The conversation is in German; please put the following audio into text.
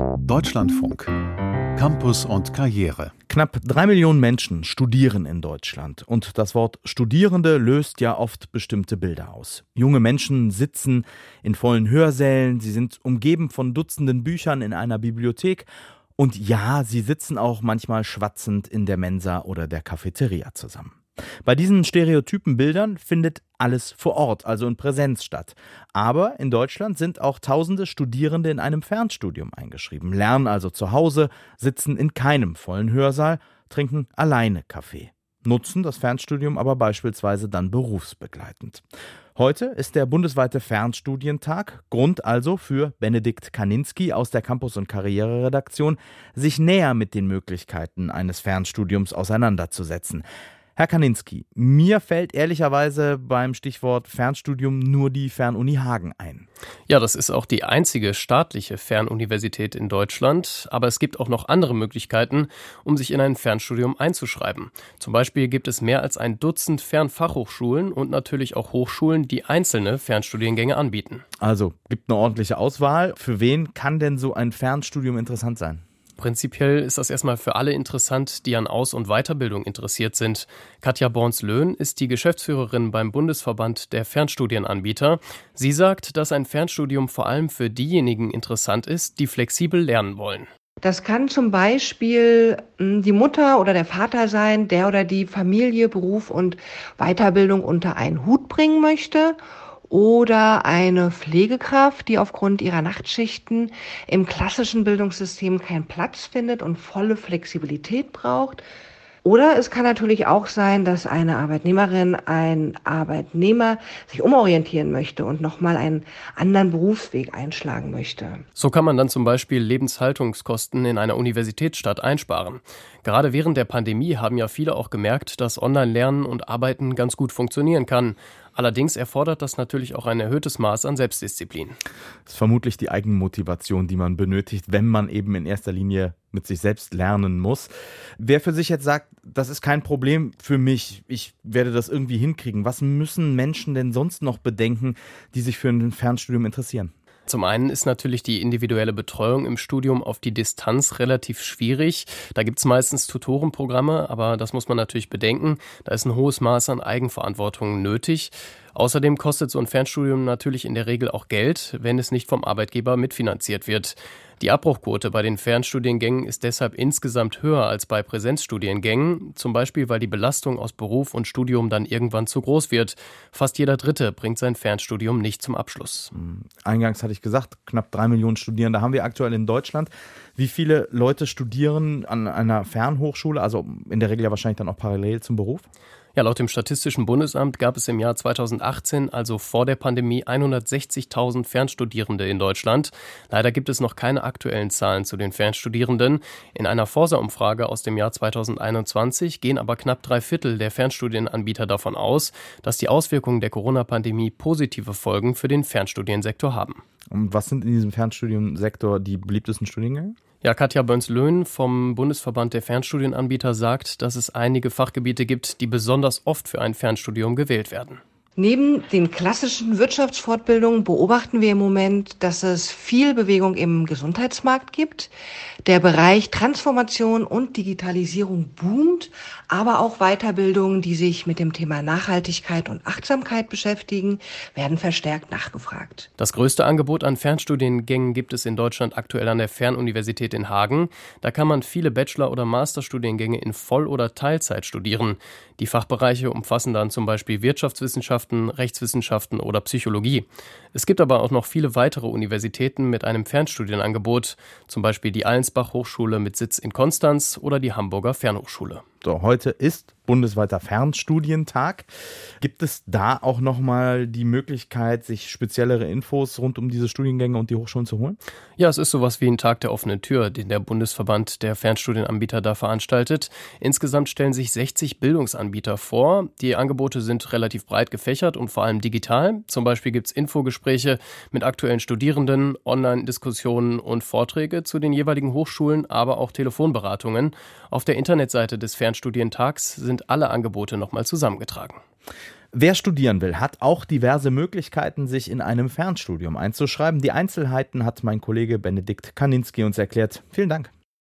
Deutschlandfunk. Campus und Karriere. Knapp 3 Millionen Menschen studieren in Deutschland. Und das Wort Studierende löst ja oft bestimmte Bilder aus. Junge Menschen sitzen in vollen Hörsälen, sie sind umgeben von Dutzenden Büchern in einer Bibliothek. Und ja, sie sitzen auch manchmal schwatzend in der Mensa oder der Cafeteria zusammen. Bei diesen stereotypen Bildern findet alles vor Ort, also in Präsenz statt. Aber in Deutschland sind auch tausende Studierende in einem Fernstudium eingeschrieben, lernen also zu Hause, sitzen in keinem vollen Hörsaal, trinken alleine Kaffee, nutzen das Fernstudium aber beispielsweise dann berufsbegleitend. Heute ist der bundesweite Fernstudientag, Grund also für Benedikt Kaninski aus der Campus- und Karriere-Redaktion, sich näher mit den Möglichkeiten eines Fernstudiums auseinanderzusetzen. Herr Kaninski, mir fällt ehrlicherweise beim Stichwort Fernstudium nur die Fernuni Hagen ein. Ja, das ist auch die einzige staatliche Fernuniversität in Deutschland. Aber es gibt auch noch andere Möglichkeiten, um sich in ein Fernstudium einzuschreiben. Zum Beispiel gibt es mehr als ein Dutzend Fernfachhochschulen und natürlich auch Hochschulen, die einzelne Fernstudiengänge anbieten. Also, gibt eine ordentliche Auswahl. Für wen kann denn so ein Fernstudium interessant sein? Prinzipiell ist das erstmal für alle interessant, die an Aus- und Weiterbildung interessiert sind. Katja Borns-Löhn ist die Geschäftsführerin beim Bundesverband der Fernstudienanbieter. Sie sagt, dass ein Fernstudium vor allem für diejenigen interessant ist, die flexibel lernen wollen. Das kann zum Beispiel die Mutter oder der Vater sein, der oder die Familie, Beruf und Weiterbildung unter einen Hut bringen möchte. Oder eine Pflegekraft, die aufgrund ihrer Nachtschichten im klassischen Bildungssystem keinen Platz findet und volle Flexibilität braucht. Oder es kann natürlich auch sein, dass eine Arbeitnehmerin, ein Arbeitnehmer sich umorientieren möchte und nochmal einen anderen Berufsweg einschlagen möchte. So kann man dann zum Beispiel Lebenshaltungskosten in einer Universitätsstadt einsparen. Gerade während der Pandemie haben ja viele auch gemerkt, dass Online-Lernen und Arbeiten ganz gut funktionieren kann. Allerdings erfordert das natürlich auch ein erhöhtes Maß an Selbstdisziplin. Das ist vermutlich die Eigenmotivation, die man benötigt, wenn man eben in erster Linie mit sich selbst lernen muss. Wer für sich jetzt sagt, das ist kein Problem für mich, ich werde das irgendwie hinkriegen, was müssen Menschen denn sonst noch bedenken, die sich für ein Fernstudium interessieren? Zum einen ist natürlich die individuelle Betreuung im Studium auf die Distanz relativ schwierig. Da gibt es meistens Tutorenprogramme, aber das muss man natürlich bedenken. Da ist ein hohes Maß an Eigenverantwortung nötig. Außerdem kostet so ein Fernstudium natürlich in der Regel auch Geld, wenn es nicht vom Arbeitgeber mitfinanziert wird. Die Abbruchquote bei den Fernstudiengängen ist deshalb insgesamt höher als bei Präsenzstudiengängen, zum Beispiel weil die Belastung aus Beruf und Studium dann irgendwann zu groß wird. Fast jeder Dritte bringt sein Fernstudium nicht zum Abschluss. Eingangs hatte ich gesagt, knapp 3 Millionen Studierende haben wir aktuell in Deutschland. Wie viele Leute studieren an einer Fernhochschule, also in der Regel ja wahrscheinlich dann auch parallel zum Beruf? Ja, laut dem Statistischen Bundesamt gab es im Jahr 2018, also vor der Pandemie, 160.000 Fernstudierende in Deutschland. Leider gibt es noch keine aktuellen Zahlen zu den Fernstudierenden. In einer Forsa-Umfrage aus dem Jahr 2021 gehen aber knapp 3/4 der Fernstudienanbieter davon aus, dass die Auswirkungen der Corona-Pandemie positive Folgen für den Fernstudiensektor haben. Und was sind in diesem Fernstudiensektor die beliebtesten Studiengänge? Ja, Katja Borns-Löhn vom Bundesverband der Fernstudienanbieter sagt, dass es einige Fachgebiete gibt, die besonders oft für ein Fernstudium gewählt werden. Neben den klassischen Wirtschaftsfortbildungen beobachten wir im Moment, dass es viel Bewegung im Gesundheitsmarkt gibt. Der Bereich Transformation und Digitalisierung boomt, aber auch Weiterbildungen, die sich mit dem Thema Nachhaltigkeit und Achtsamkeit beschäftigen, werden verstärkt nachgefragt. Das größte Angebot an Fernstudiengängen gibt es in Deutschland aktuell an der Fernuniversität in Hagen. Da kann man viele Bachelor- oder Masterstudiengänge in Voll- oder Teilzeit studieren. Die Fachbereiche umfassen dann zum Beispiel Wirtschaftswissenschaften, Rechtswissenschaften oder Psychologie. Es gibt aber auch noch viele weitere Universitäten mit einem Fernstudienangebot, zum Beispiel die Allensbach-Hochschule mit Sitz in Konstanz oder die Hamburger Fernhochschule. So, heute ist bundesweiter Fernstudientag. Gibt es da auch nochmal die Möglichkeit, sich speziellere Infos rund um diese Studiengänge und die Hochschulen zu holen? Ja, es ist sowas wie ein Tag der offenen Tür, den der Bundesverband der Fernstudienanbieter da veranstaltet. Insgesamt stellen sich 60 Bildungsanbieter vor. Die Angebote sind relativ breit gefächert und vor allem digital. Zum Beispiel gibt es Infogespräche mit aktuellen Studierenden, Online-Diskussionen und Vorträge zu den jeweiligen Hochschulen, aber auch Telefonberatungen. Auf der Internetseite des Fernstudientags sind alle Angebote nochmal zusammengetragen. Wer studieren will, hat auch diverse Möglichkeiten, sich in einem Fernstudium einzuschreiben. Die Einzelheiten hat mein Kollege Benedikt Kaninski uns erklärt. Vielen Dank.